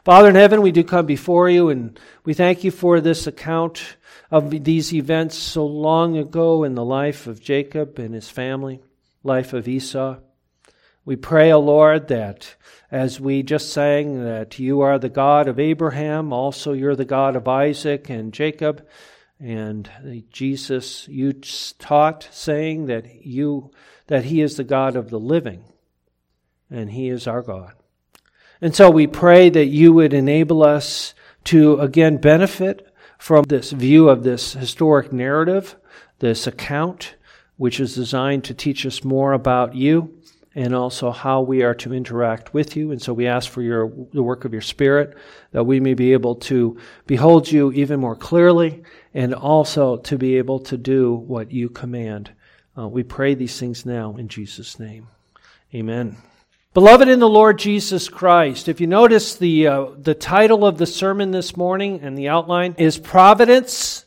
Father in heaven, we do come before you, and we thank you for this account of these events so long ago in the life of Jacob and his family, life of Esau. We pray, O Lord, that as we just sang that you are the God of Abraham, also you're the God of Isaac and Jacob, and Jesus, you taught saying that he is the God of the living, and he is our God. And so we pray that you would enable us to again benefit from this view of this historic narrative, this account, which is designed to teach us more about you and also how we are to interact with you. And so we ask for the work of your Spirit, that we may be able to behold you even more clearly and also to be able to do what you command. We pray these things now in Jesus' name. Amen. Beloved in the Lord Jesus Christ, if you notice the title of the sermon this morning and the outline is Providence,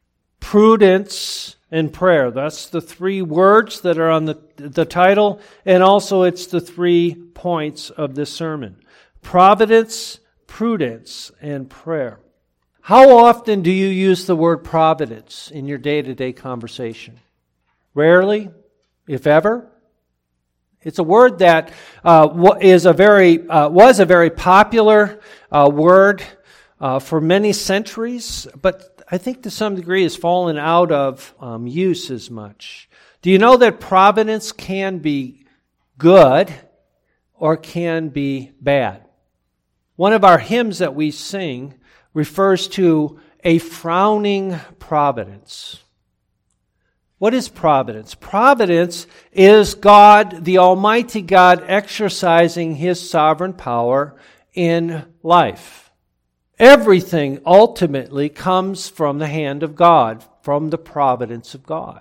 Prudence, and Prayer. That's the three words that are on the title, and also it's the 3 points of this sermon. Providence, Prudence, and Prayer. How often do you use the word providence in your day-to-day conversation? Rarely, if ever. It's a word that was a very popular word for many centuries, but I think to some degree has fallen out of use as much. Do you know that providence can be good or can be bad? One of our hymns that we sing refers to a frowning providence. What is providence? Providence is God, the Almighty God, exercising His sovereign power in life. Everything ultimately comes from the hand of God, from the providence of God.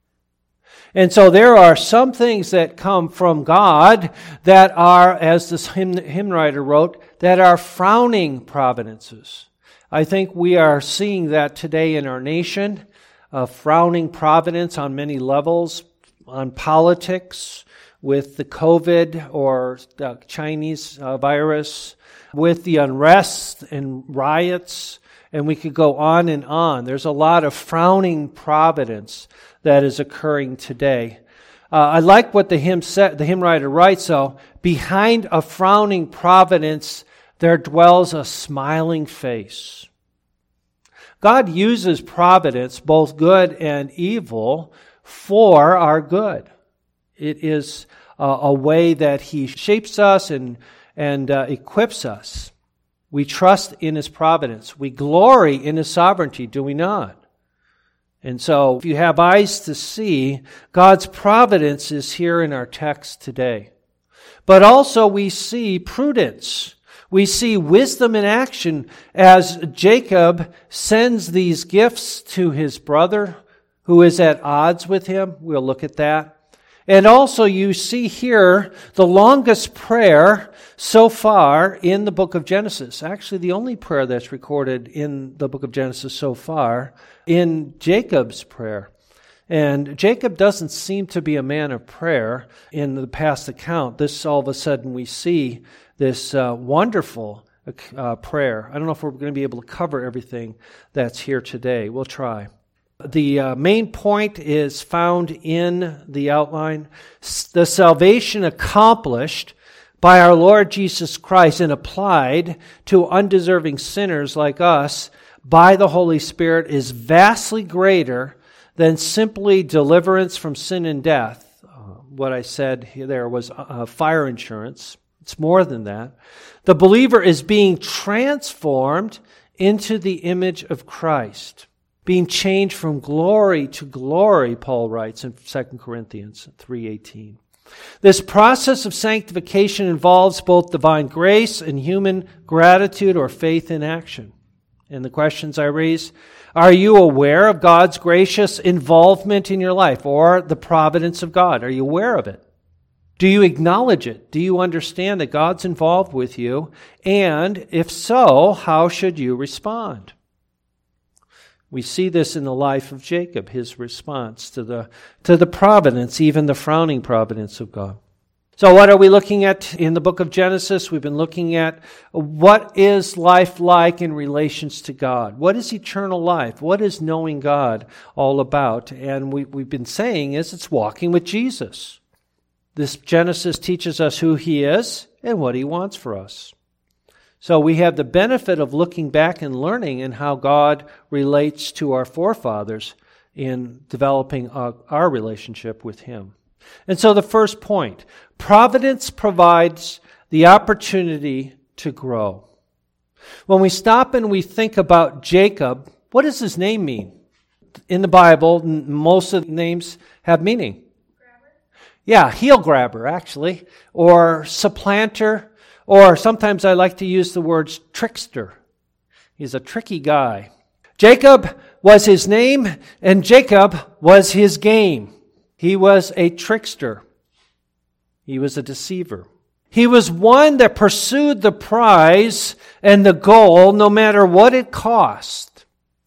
And so there are some things that come from God that are, as this hymn writer wrote, that are frowning providences. I think we are seeing that today in our nation. Frowning providence on many levels, on politics, with the COVID or the Chinese virus, with the unrest and riots, and we could go on and on. There's a lot of frowning providence that is occurring today. I like what the hymn writer writes, though. Behind a frowning providence, there dwells a smiling face. God uses providence, both good and evil, for our good. It is a way that He shapes us and equips us. We trust in His providence. We glory in His sovereignty, do we not? And so, if you have eyes to see, God's providence is here in our text today. But also we see prudence. We see wisdom in action as Jacob sends these gifts to his brother who is at odds with him. We'll look at that. And also you see here the longest prayer so far in the book of Genesis. Actually, the only prayer that's recorded in the book of Genesis so far in Jacob's prayer. And Jacob doesn't seem to be a man of prayer in the past account. This all of a sudden we see this wonderful prayer. I don't know if we're going to be able to cover everything that's here today. We'll try. The main point is found in the outline. The salvation accomplished by our Lord Jesus Christ and applied to undeserving sinners like us by the Holy Spirit is vastly greater than simply deliverance from sin and death. What I said there was fire insurance. It's more than that. The believer is being transformed into the image of Christ, being changed from glory to glory, Paul writes in 2 Corinthians 3:18. This process of sanctification involves both divine grace and human gratitude or faith in action. And the questions I raise, are you aware of God's gracious involvement in your life or the providence of God? Are you aware of it? Do you acknowledge it? Do you understand that God's involved with you? And if so, how should you respond? We see this in the life of Jacob, his response to the providence, even the frowning providence of God. So what are we looking at in the book of Genesis? We've been looking at what is life like in relations to God? What is eternal life? What is knowing God all about? And we've been saying is it's walking with Jesus. This Genesis teaches us who He is and what He wants for us. So we have the benefit of looking back and learning in how God relates to our forefathers in developing our relationship with Him. And so the first point, providence provides the opportunity to grow. When we stop and we think about Jacob, what does his name mean? In the Bible, most of the names have meaning. Grabber? Yeah, heel grabber, actually, or supplanter, or sometimes I like to use the words trickster. He's a tricky guy. Jacob was his name, and Jacob was his game. He was a trickster. He was a deceiver. He was one that pursued the prize and the goal no matter what it cost.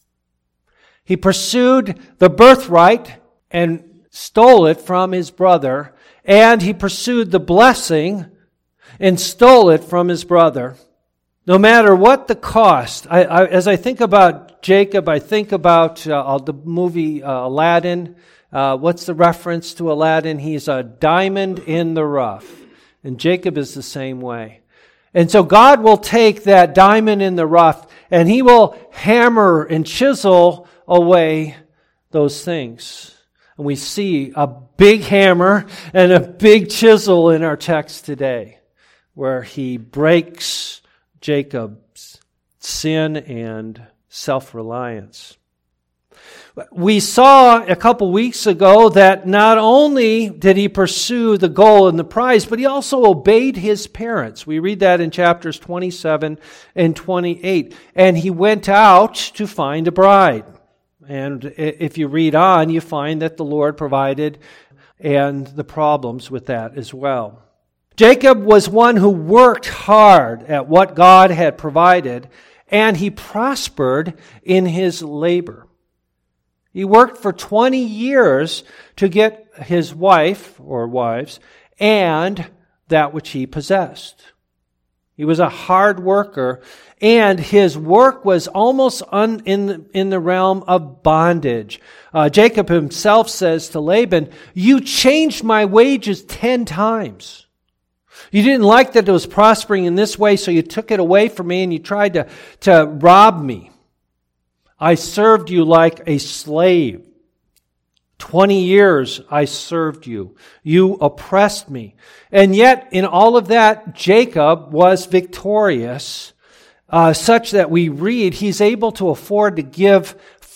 He pursued the birthright and stole it from his brother, and he pursued the blessing and stole it from his brother. No matter what the cost. As I think about Jacob, I think about the movie Aladdin. What's the reference to Aladdin? He's a diamond in the rough. And Jacob is the same way. And so God will take that diamond in the rough and He will hammer and chisel away those things. And we see a big hammer and a big chisel in our text today, where He breaks Jacob's sin and self-reliance. We saw a couple weeks ago that not only did he pursue the goal and the prize, but he also obeyed his parents. We read that in chapters 27 and 28. And he went out to find a bride. And if you read on, you find that the Lord provided and the problems with that as well. Jacob was one who worked hard at what God had provided, and he prospered in his labor. He worked for 20 years to get his wife or wives and that which he possessed. He was a hard worker, and his work was almost in the realm of bondage. Jacob himself says to Laban, "You changed my wages 10 times. You didn't like that it was prospering in this way, so you took it away from me and you tried to rob me. I served you like a slave. 20 years I served you. You oppressed me." And yet, in all of that, Jacob was victorious, such that we read he's able to afford to give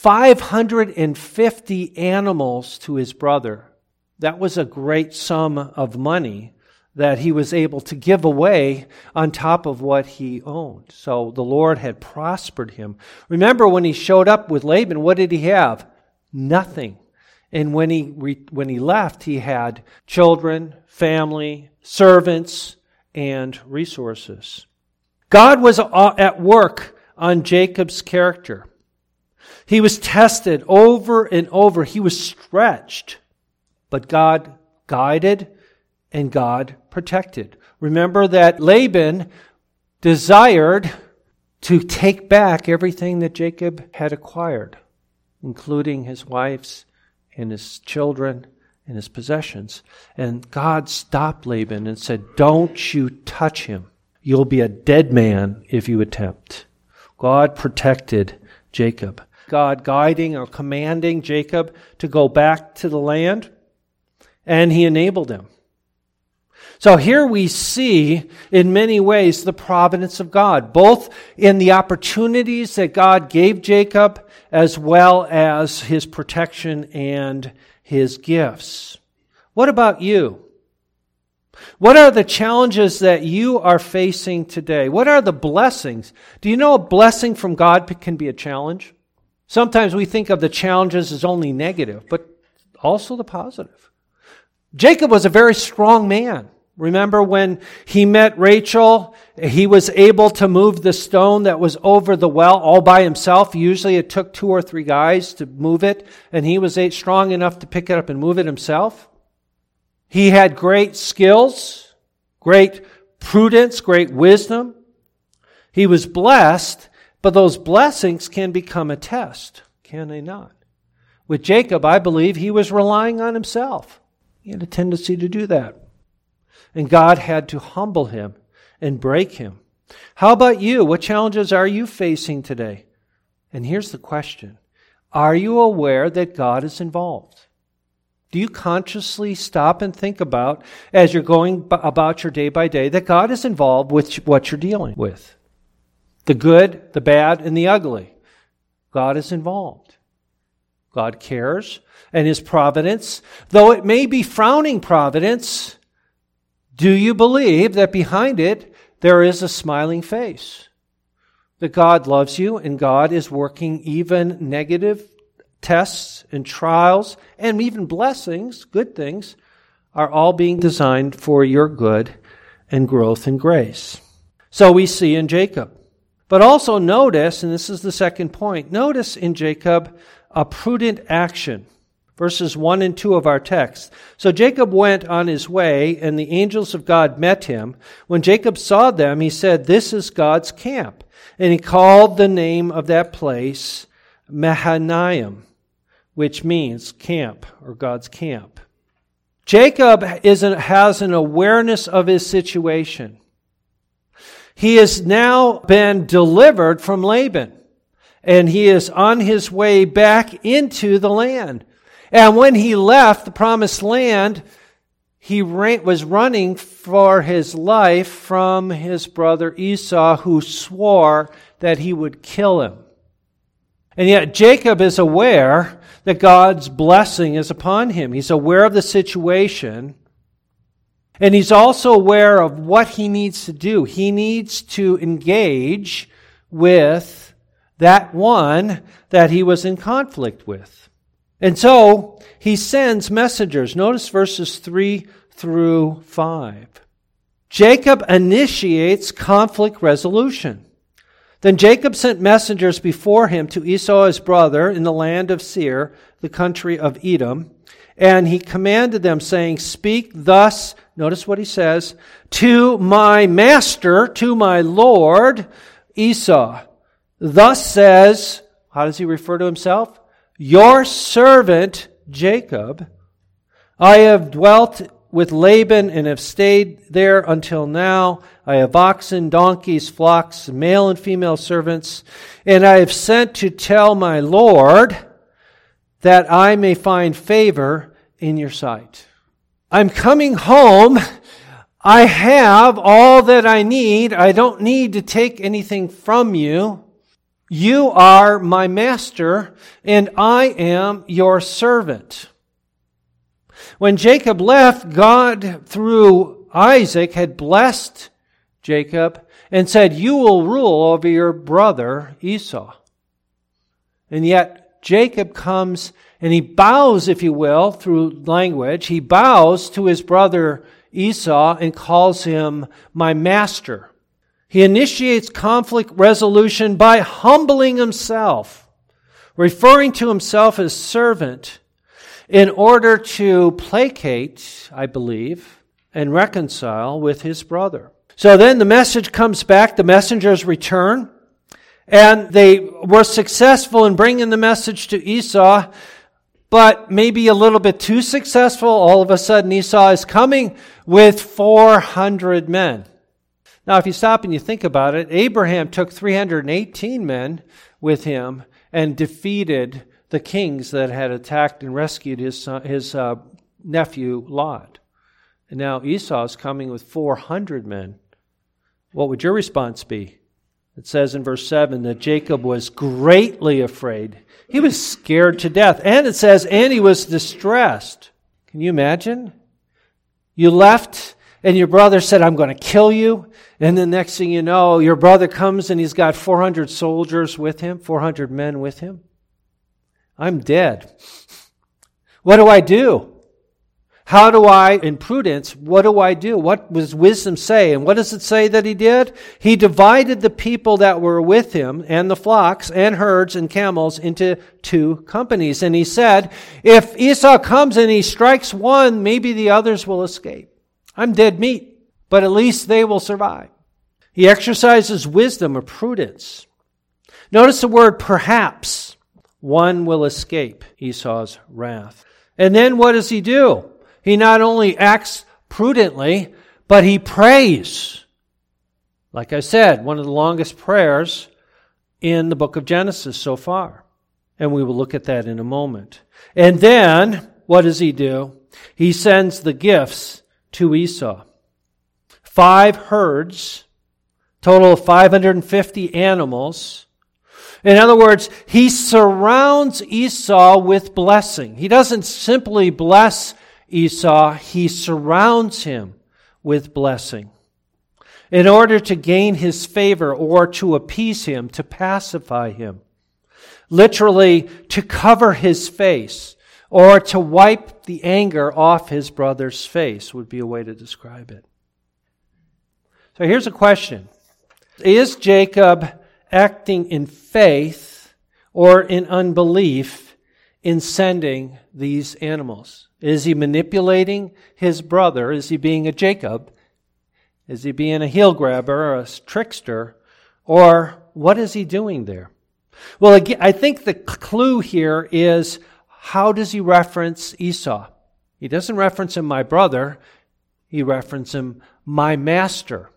550 animals to his brother. That was a great sum of money that he was able to give away on top of what he owned. So the Lord had prospered him. Remember, when he showed up with Laban, what did he have? Nothing. And when he left, he had children, family, servants, and resources. God was at work on Jacob's character. He was tested over and over. He was stretched. But God guided and God protected. Remember that Laban desired to take back everything that Jacob had acquired, including his wives and his children and his possessions. And God stopped Laban and said, "Don't you touch him. You'll be a dead man if you attempt." God protected Jacob. God guiding or commanding Jacob to go back to the land, and He enabled him. So here we see, in many ways, the providence of God, both in the opportunities that God gave Jacob, as well as His protection and His gifts. What about you? What are the challenges that you are facing today? What are the blessings? Do you know a blessing from God can be a challenge? Sometimes we think of the challenges as only negative, but also the positive. Jacob was a very strong man. Remember when he met Rachel, he was able to move the stone that was over the well all by himself. Usually it took 2 or 3 guys to move it, and he was strong enough to pick it up and move it himself. He had great skills, great prudence, great wisdom. He was blessed, but those blessings can become a test, can they not? With Jacob, I believe he was relying on himself. He had a tendency to do that. And God had to humble him and break him. How about you? What challenges are you facing today? And here's the question. Are you aware that God is involved? Do you consciously stop and think about, as you're going about your day by day, that God is involved with what you're dealing with? The good, the bad, and the ugly. God is involved. God cares. And His providence, though it may be frowning providence, do you believe that behind it there is a smiling face? That God loves you and God is working even negative tests and trials and even blessings, good things, are all being designed for your good and growth and grace. So we see in Jacob. But also notice, and this is the second point, notice in Jacob a prudent action. Verses 1 and 2 of our text. So Jacob went on his way, and the angels of God met him. When Jacob saw them, he said, "This is God's camp." And he called the name of that place Mahanaim, which means camp, or God's camp. Jacob has an awareness of his situation. He has now been delivered from Laban, and he is on his way back into the land. And when he left the promised land, he was running for his life from his brother Esau, who swore that he would kill him. And yet Jacob is aware that God's blessing is upon him. He's aware of the situation. And he's also aware of what he needs to do. He needs to engage with that one that he was in conflict with. And so he sends messengers. Notice verses 3 through 5. Jacob initiates conflict resolution. Then Jacob sent messengers before him to Esau his brother in the land of Seir, the country of Edom. And he commanded them, saying, "Speak thus," notice what he says, "to my master, to my lord, Esau. Thus says," how does he refer to himself? "Your servant Jacob, I have dwelt with Laban and have stayed there until now. I have oxen, donkeys, flocks, male and female servants, and I have sent to tell my Lord that I may find favor in your sight. I'm coming home. I have all that I need. I don't need to take anything from you. You are my master, and I am your servant." When Jacob left, God, through Isaac, had blessed Jacob and said, "You will rule over your brother Esau." And yet Jacob comes and he bows, if you will, through language. He bows to his brother Esau and calls him my master. He initiates conflict resolution by humbling himself, referring to himself as servant, in order to placate, I believe, and reconcile with his brother. So then the message comes back, the messengers return, and they were successful in bringing the message to Esau, but maybe a little bit too successful. All of a sudden Esau is coming with 400 men. Now, if you stop and you think about it, Abraham took 318 men with him and defeated the kings that had attacked and rescued his nephew Lot. And now Esau is coming with 400 men. What would your response be? It says in verse 7 that Jacob was greatly afraid. He was scared to death. And it says, and he was distressed. Can you imagine? You left and your brother said, "I'm going to kill you." And the next thing you know, your brother comes and he's got 400 soldiers with him, 400 men with him. I'm dead. What do I do? How do I, in prudence, what do I do? What does wisdom say? And what does it say that he did? He divided the people that were with him and the flocks and herds and camels into 2 companies. And he said, if Esau comes and he strikes one, maybe the others will escape. I'm dead meat, but at least they will survive. He exercises wisdom or prudence. Notice the word perhaps. One will escape Esau's wrath. And then what does he do? He not only acts prudently, but he prays. Like I said, one of the longest prayers in the book of Genesis so far. And we will look at that in a moment. And then, what does he do? He sends the gifts to Esau. 5 herds, total of 550 animals. In other words, he surrounds Esau with blessing. He doesn't simply bless Esau, he surrounds him with blessing in order to gain his favor or to appease him, to pacify him. Literally, to cover his face or to wipe the anger off his brother's face would be a way to describe it. So here's a question. Is Jacob acting in faith or in unbelief in sending these animals? Is he manipulating his brother? Is he being a Jacob? Is he being a heel grabber or a trickster? Or what is he doing there? Well, again, I think the clue here is, how does he reference Esau? He doesn't reference him, my brother. He references him, my master.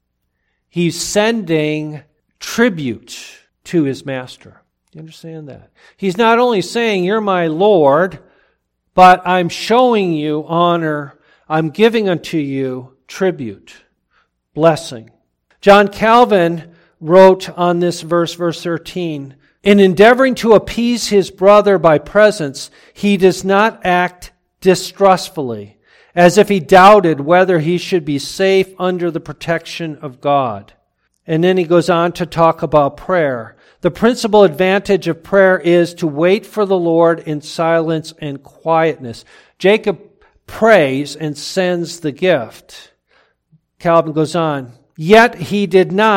He's sending tribute to his master. You understand that? He's not only saying, you're my Lord, but I'm showing you honor. I'm giving unto you tribute, blessing. John Calvin wrote on this verse 13, in endeavoring to appease his brother by presents, he does not act distrustfully, as if he doubted whether he should be safe under the protection of God. And then he goes on to talk about prayer. The principal advantage of prayer is to wait for the Lord in silence and quietness. Jacob prays and sends the gift. Calvin goes on, yet he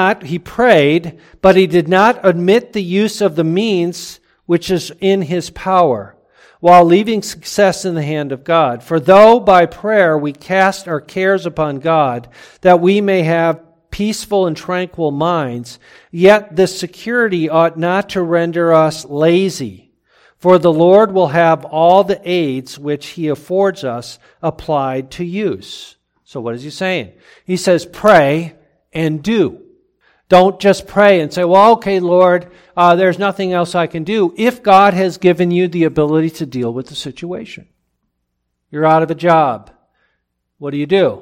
prayed, but he did not admit the use of the means which is in his power, while leaving success in the hand of God. For though by prayer we cast our cares upon God, that we may have peaceful and tranquil minds, yet this security ought not to render us lazy. For the Lord will have all the aids which he affords us applied to use. So what is he saying? He says, pray and do. Don't just pray and say, well, okay, Lord, there's nothing else I can do. If God has given you the ability to deal with the situation. You're out of a job. What do?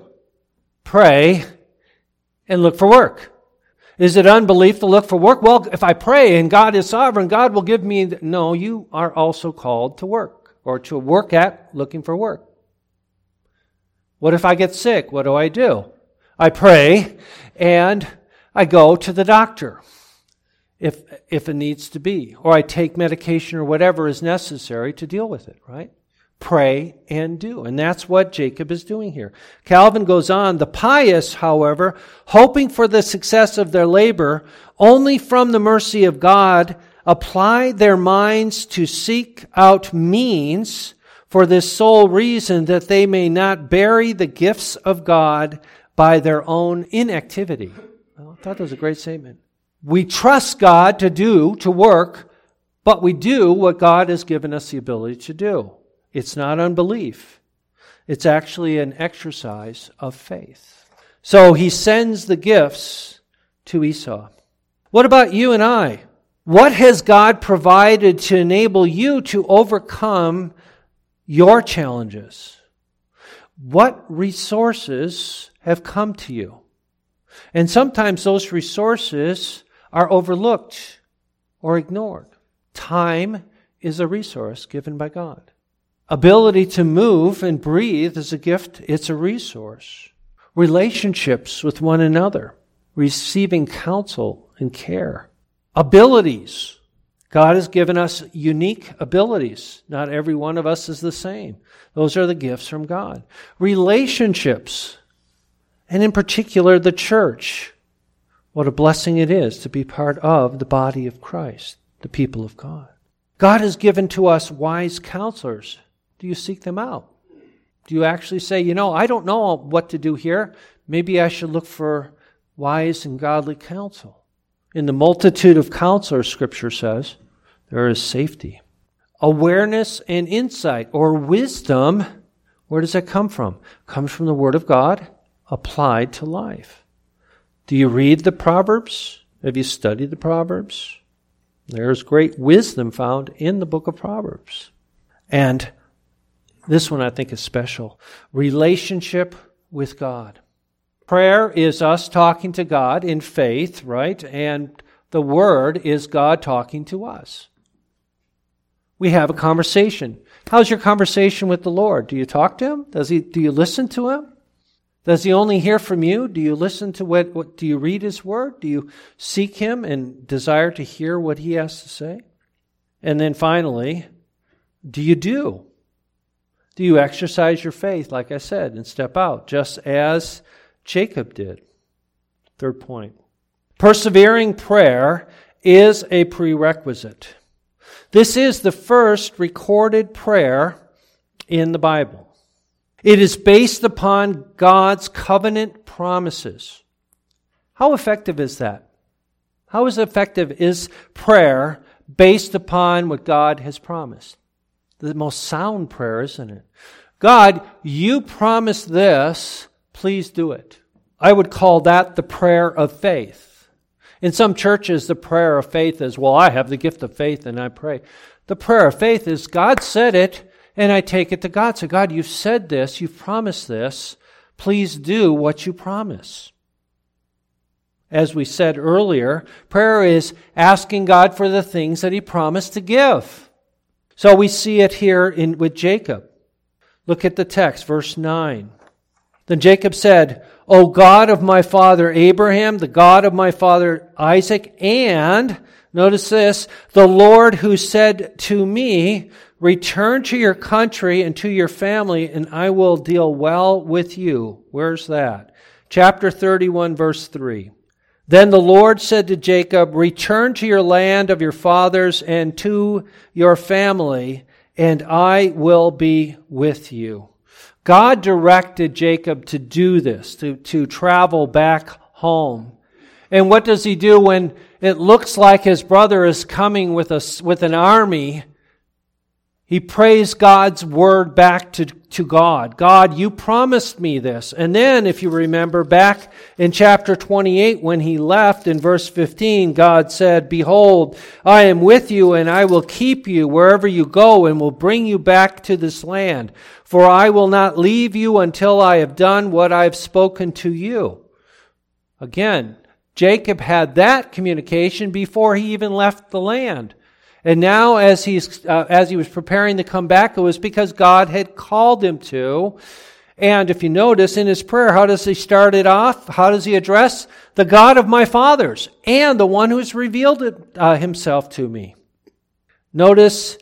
Pray and look for work. Is it unbelief to look for work? Well, if I pray and God is sovereign, God will give me... No, you are also called to work, or to work at looking for work. What if I get sick? What do? I pray and I go to the doctor if it needs to be, or I take medication or whatever is necessary to deal with it, right? Pray and do. And that's what Jacob is doing here. Calvin goes on, the pious, however, hoping for the success of their labor, only from the mercy of God, apply their minds to seek out means for this sole reason, that they may not bury the gifts of God by their own inactivity. Well, I thought that was a great statement. We trust God to work, but we do what God has given us the ability to do. It's not unbelief. It's actually an exercise of faith. So he sends the gifts to Esau. What about you and I? What has God provided to enable you to overcome your challenges? What resources have come to you? And sometimes those resources are overlooked or ignored. Time is a resource given by God. Ability to move and breathe is a gift. It's a resource. Relationships with one another. Receiving counsel and care. Abilities. God has given us unique abilities. Not every one of us is the same. Those are the gifts from God. Relationships, and in particular the church. What a blessing it is to be part of the body of Christ, the people of God. God has given to us wise counselors. Do you seek them out? Do you actually say, I don't know what to do here. Maybe I should look for wise and godly counsel. In the multitude of counselors, Scripture says, there is safety. Awareness and insight, or wisdom, where does that come from? It comes from the Word of God applied to life. Do you read the Proverbs? Have you studied the Proverbs? There's great wisdom found in the book of Proverbs. And this one I think is special. Relationship with God. Prayer is us talking to God in faith, right? And the Word is God talking to us. We have a conversation. How's your conversation with the Lord? Do you talk to Him? Do you listen to Him? Does He only hear from you? Do you listen to what do you read His Word? Do you seek Him and desire to hear what He has to say? And then finally, do you do? Do you exercise your faith, like I said, and step out, just as Jacob did? Third point. Persevering prayer is a prerequisite. This is the first recorded prayer in the Bible. It is based upon God's covenant promises. How effective is that? How effective is prayer based upon what God has promised? The most sound prayer, isn't it? God, you promised this, please do it. I would call that the prayer of faith. In some churches, the prayer of faith is, well, I have the gift of faith and I pray. The prayer of faith is, God said it, and I take it to God. So God, you've said this, you've promised this. Please do what you promise. As we said earlier, prayer is asking God for the things that He promised to give. So we see it here with Jacob. Look at the text, verse 9. Then Jacob said, O God of my father Abraham, the God of my father Isaac, and, notice this, the Lord who said to me, return to your country and to your family, and I will deal well with you. Where's that? Chapter 31, verse 3. Then the Lord said to Jacob, return to your land of your fathers and to your family, and I will be with you. God directed Jacob to do this, to travel back home. And what does he do when it looks like his brother is coming with an army? He prays God's word back to God. God, you promised me this. And then, if you remember, back in chapter 28, when he left, in verse 15, God said, behold, I am with you, and I will keep you wherever you go, and will bring you back to this land. For I will not leave you until I have done what I have spoken to you. Again, Jacob had that communication before he even left the land. And now, as he was preparing to come back, it was because God had called him to. And if you notice in his prayer, how does he start it off? How does he address? The God of my fathers and the one who has revealed himself to me. Notice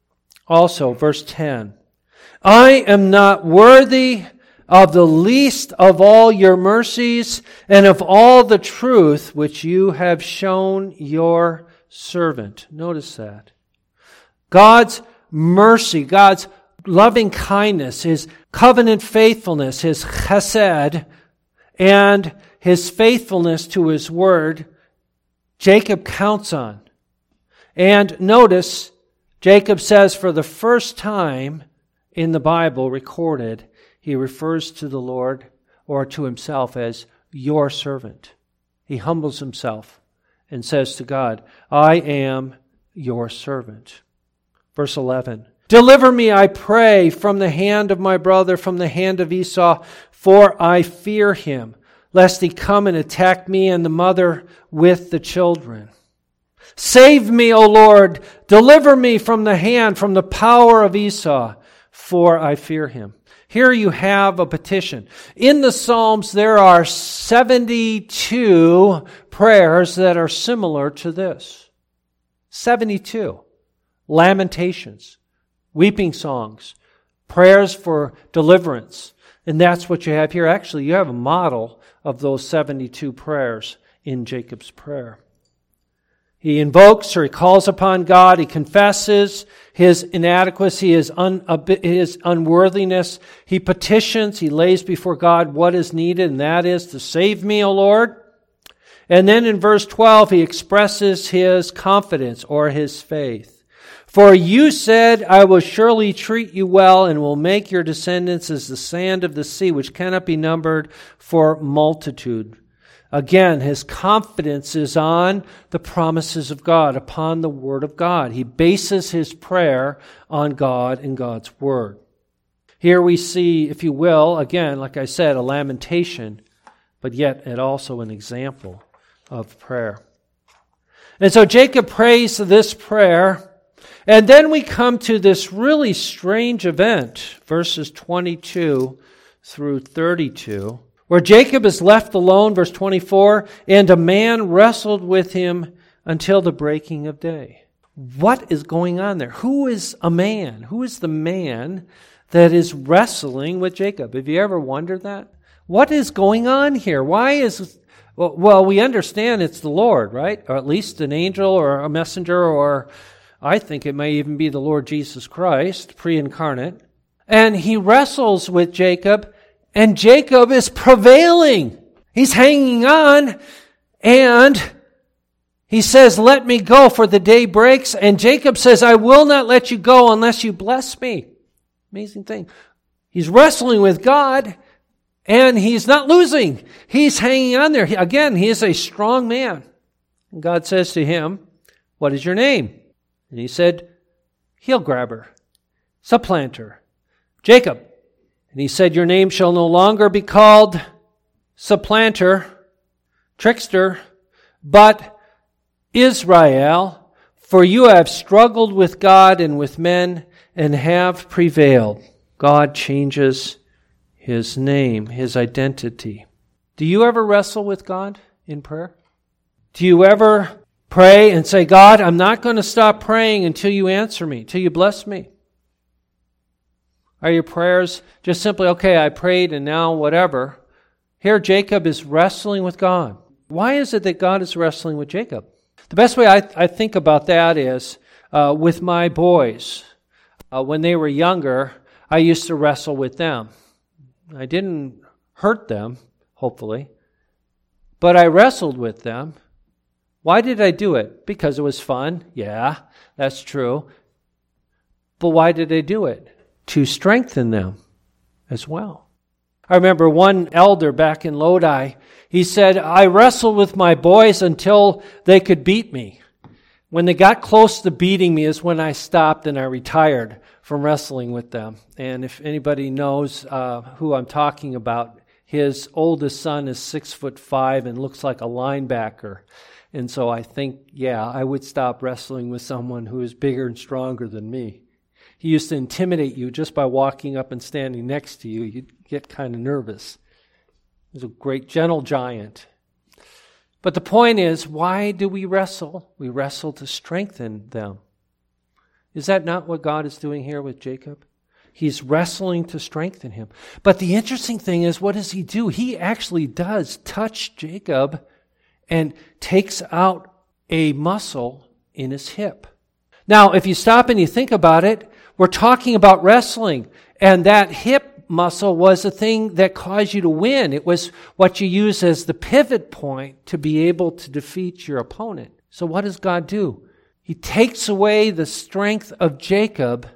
also verse 10. I am not worthy of the least of all your mercies and of all the truth which you have shown your servant. Notice that. God's mercy, God's loving kindness, His covenant faithfulness, His chesed, and His faithfulness to His word, Jacob counts on. And notice, Jacob says for the first time in the Bible recorded, he refers to the Lord or to himself as your servant. He humbles himself and says to God, I am your servant. Verse 11. Deliver me, I pray, from the hand of my brother, from the hand of Esau, for I fear him, lest he come and attack me and the mother with the children. Save me, O Lord, deliver me from the power of Esau, for I fear him. Here you have a petition. In the Psalms, there are 72 prayers that are similar to this. 72. Lamentations, weeping songs, prayers for deliverance. And that's what you have here. Actually, you have a model of those 72 prayers in Jacob's prayer. He invokes or he calls upon God. He confesses his inadequacy, his unworthiness. He petitions. He lays before God what is needed, and that is to save me, O Lord. And then in verse 12, he expresses his confidence or his faith. For you said, I will surely treat you well and will make your descendants as the sand of the sea, which cannot be numbered for multitude. Again, his confidence is on the promises of God, upon the Word of God. He bases his prayer on God and God's Word. Here we see, if you will, again, like I said, a lamentation, but yet also an example of prayer. And so Jacob prays this prayer, and then we come to this really strange event, verses 22 through 32, where Jacob is left alone, verse 24, and a man wrestled with him until the breaking of day. What is going on there? Who is a man? Who is the man that is wrestling with Jacob? Have you ever wondered that? What is going on here? Why is... Well, we understand it's the Lord, right? Or at least an angel or a messenger, or I think it may even be the Lord Jesus Christ, pre-incarnate. And he wrestles with Jacob, and Jacob is prevailing. He's hanging on, and he says, let me go, for the day breaks. And Jacob says, I will not let you go unless you bless me. Amazing thing. He's wrestling with God, and he's not losing. He's hanging on there. Again, he is a strong man. And God says to him, what is your name? And he said, heel grabber, supplanter, Jacob. And he said, your name shall no longer be called supplanter, trickster, but Israel, for you have struggled with God and with men and have prevailed. God changes his name, his identity. Do you ever wrestle with God in prayer? Do you ever pray and say, God, I'm not going to stop praying until you answer me, until you bless me? Are your prayers just simply, okay, I prayed and now whatever? Here Jacob is wrestling with God. Why is it that God is wrestling with Jacob? The best way I think about that is with my boys. When they were younger, I used to wrestle with them. I didn't hurt them, hopefully, but I wrestled with them. Why did I do it? Because it was fun. Yeah, that's true. But why did I do it? To strengthen them as well. I remember one elder back in Lodi, he said, I wrestled with my boys until they could beat me. When they got close to beating me is when I stopped and I retired from wrestling with them. And if anybody knows who I'm talking about, his oldest son is 6'5" and looks like a linebacker. And so I think, yeah, I would stop wrestling with someone who is bigger and stronger than me. He used to intimidate you just by walking up and standing next to you. You'd get kind of nervous. He was a great, gentle giant. But the point is, why do we wrestle? We wrestle to strengthen them. Is that not what God is doing here with Jacob? He's wrestling to strengthen him. But the interesting thing is, what does he do? He actually does touch Jacob and takes out a muscle in his hip. Now, if you stop and you think about it, we're talking about wrestling, and that hip muscle was the thing that caused you to win. It was what you use as the pivot point to be able to defeat your opponent. So what does God do? He takes away the strength of Jacob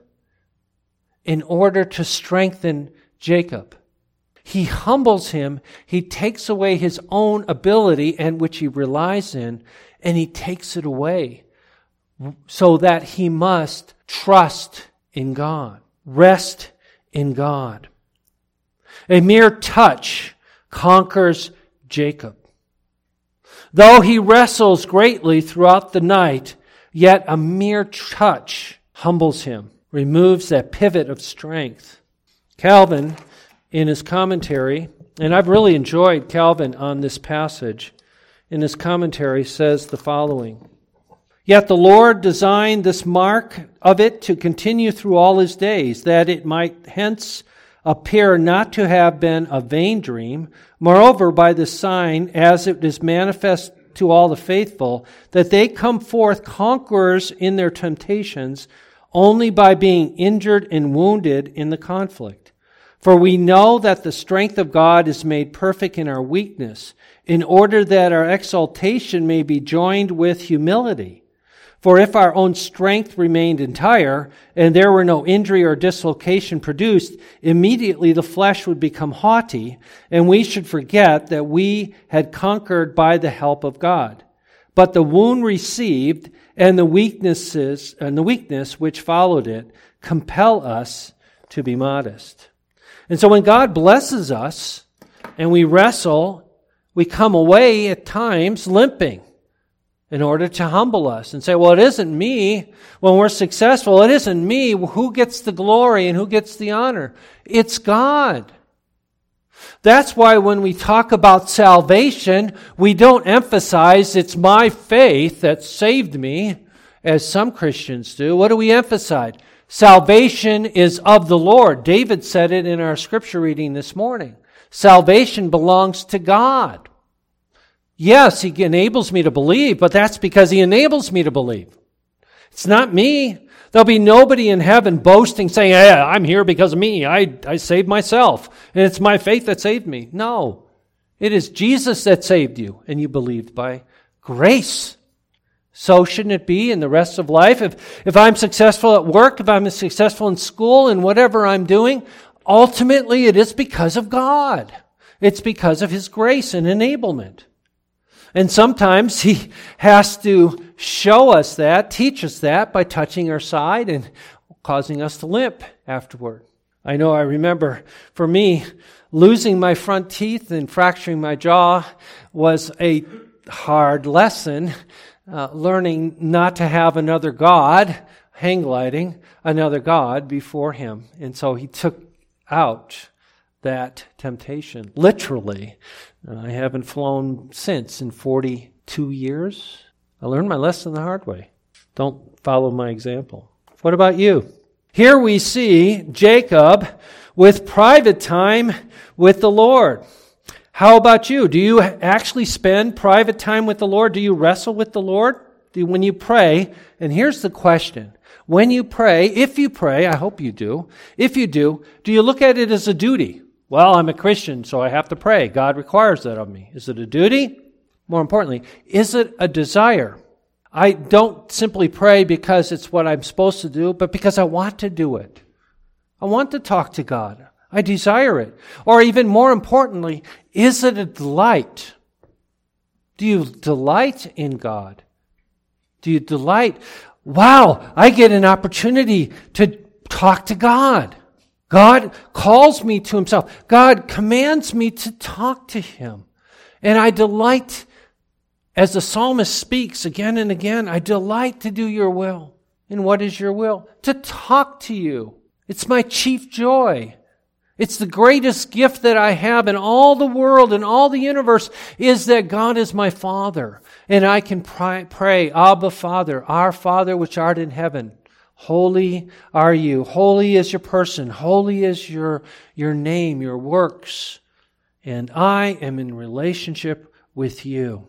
in order to strengthen Jacob. He humbles him. He takes away his own ability, and which he relies in, and he takes it away so that he must trust in God, rest in God. A mere touch conquers Jacob. Though he wrestles greatly throughout the night, yet a mere touch humbles him, removes that pivot of strength. Calvin, in his commentary, and I've really enjoyed Calvin on this passage, in his commentary says the following. Yet the Lord designed this mark of it to continue through all his days, that it might hence appear not to have been a vain dream. Moreover, by the sign, as it is manifest to all the faithful, that they come forth conquerors in their temptations, only by being injured and wounded in the conflict. For we know that the strength of God is made perfect in our weakness, in order that our exaltation may be joined with humility. For if our own strength remained entire, and there were no injury or dislocation produced, immediately the flesh would become haughty, and we should forget that we had conquered by the help of God. But the wound received and the weakness which followed it compel us to be modest. And so when God blesses us and we wrestle, we come away at times limping, in order to humble us and say, well, it isn't me. When we're successful, it isn't me. Who gets the glory and who gets the honor? It's God. That's why when we talk about salvation, we don't emphasize it's my faith that saved me, as some Christians do. What do we emphasize? Salvation is of the Lord. David said it in our scripture reading this morning. Salvation belongs to God. Yes, he enables me to believe, but that's because he enables me to believe. It's not me. There'll be nobody in heaven boasting, saying, yeah, I'm here because of me. I saved myself, and it's my faith that saved me. No, it is Jesus that saved you, and you believed by grace. So shouldn't it be in the rest of life? If I'm successful at work, if I'm successful in school, and whatever I'm doing, ultimately it is because of God. It's because of his grace and enablement. And sometimes he has to show us that, teach us that by touching our side and causing us to limp afterward. I remember for me, losing my front teeth and fracturing my jaw was a hard lesson, learning not to have another God, hang gliding, another God before him. And so he took out that temptation, literally. I haven't flown since in 42 years. I learned my lesson the hard way. Don't follow my example. What about you? Here we see Jacob with private time with the Lord. How about you? Do you actually spend private time with the Lord? Do you wrestle with the Lord? When you pray, and here's the question. When you pray, if you pray, I hope you do. If you do you look at it as a duty? Well, I'm a Christian, so I have to pray. God requires that of me. Is it a duty? More importantly, is it a desire? I don't simply pray because it's what I'm supposed to do, but because I want to do it. I want to talk to God. I desire it. Or even more importantly, is it a delight? Do you delight in God? Do you delight? Wow, I get an opportunity to talk to God. God calls me to himself. God commands me to talk to him. And I delight, as the psalmist speaks again and again, I delight to do your will. And what is your will? To talk to you. It's my chief joy. It's the greatest gift that I have in all the world and all the universe is that God is my Father. And I can pray, Abba, Father, our Father which art in heaven. Holy are you. Holy is your person. Holy is your name, your works. And I am in relationship with you.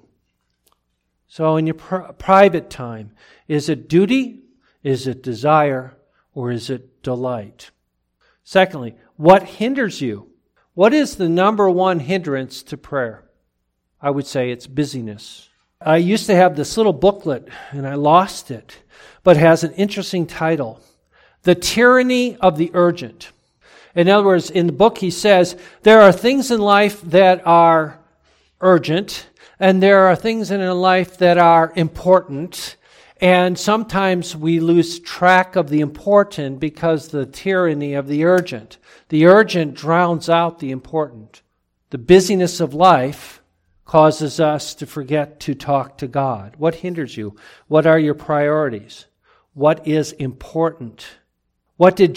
So in your private time, is it duty? Is it desire? Or is it delight? Secondly, what hinders you? What is the number one hindrance to prayer? I would say it's busyness. I used to have this little booklet, and I lost it, but it has an interesting title, The Tyranny of the Urgent. In other words, in the book he says, there are things in life that are urgent, and there are things in life that are important, and sometimes we lose track of the important because the tyranny of the urgent. The urgent drowns out the important. The busyness of life causes us to forget to talk to God. What hinders you? What are your priorities? What is important? What did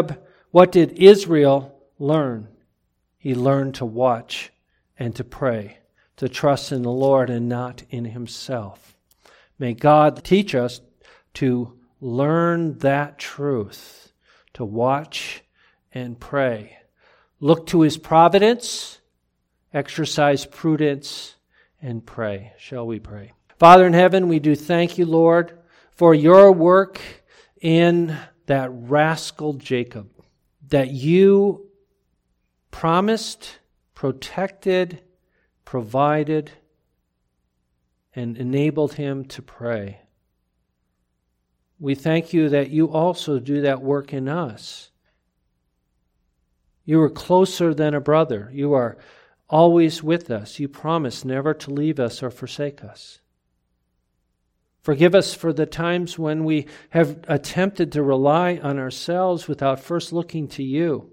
Israel learn? He learned to watch and to pray, to trust in the Lord and not in himself. May God teach us to learn that truth, to watch and pray. Look to His providence, exercise prudence, and pray. Shall we pray? Father in heaven, we do thank you, Lord, for your work in that rascal Jacob, that you promised, protected, provided, and enabled him to pray. We thank you that you also do that work in us. You are closer than a brother. You are always with us. You promise never to leave us or forsake us. Forgive us for the times when we have attempted to rely on ourselves without first looking to you.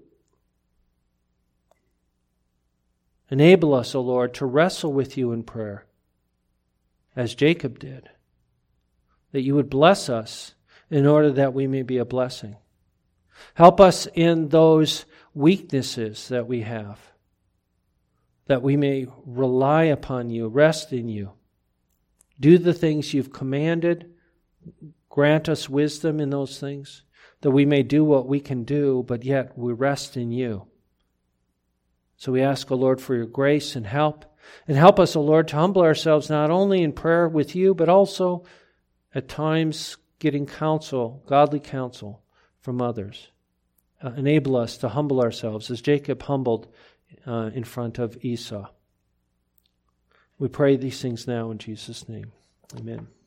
Enable us, O Lord, to wrestle with you in prayer, as Jacob did, that you would bless us in order that we may be a blessing. Help us in those weaknesses that we have, that we may rely upon you, rest in you. Do the things you've commanded. Grant us wisdom in those things, that we may do what we can do, but yet we rest in you. So we ask, O Lord, for your grace and help. And help us, O Lord, to humble ourselves not only in prayer with you, but also at times getting counsel, godly counsel from others. Enable us to humble ourselves as Jacob humbled in front of Esau. We pray these things now in Jesus' name. Amen.